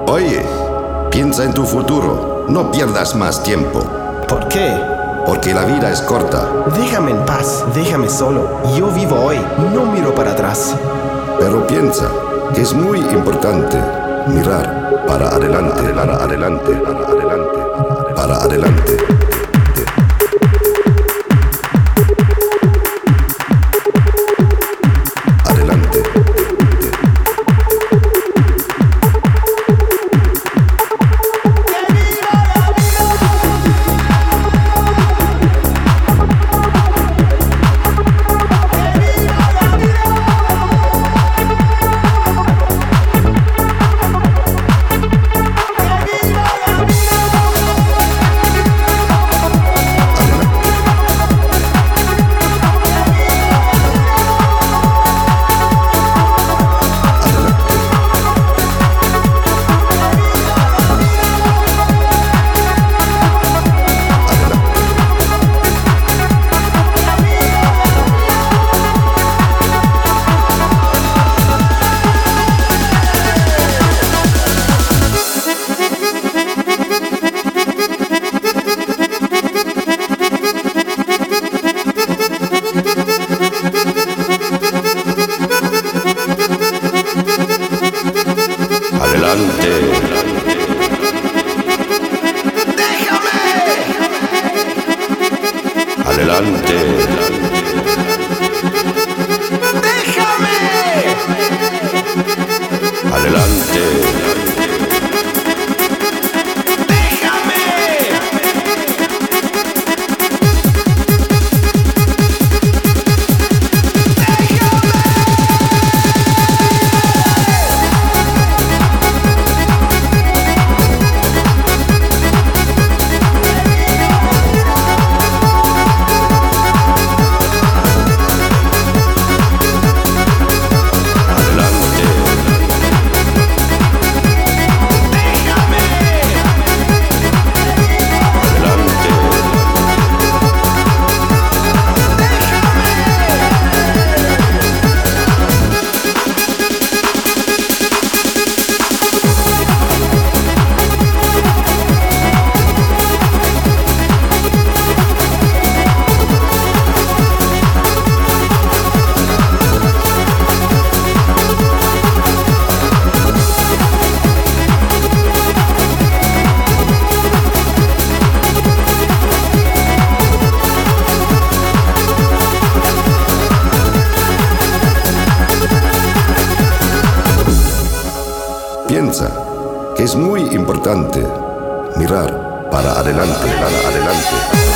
Oye, piensa en tu futuro. No pierdas más tiempo. ¿Por qué? Porque la vida es corta. Déjame en paz, déjame solo. Yo vivo hoy, no miro para atrás. Pero piensa que es muy importante mirar para adelante, para adelante, para adelante, para adelante. Piensa que es muy importante mirar para adelante, para adelante.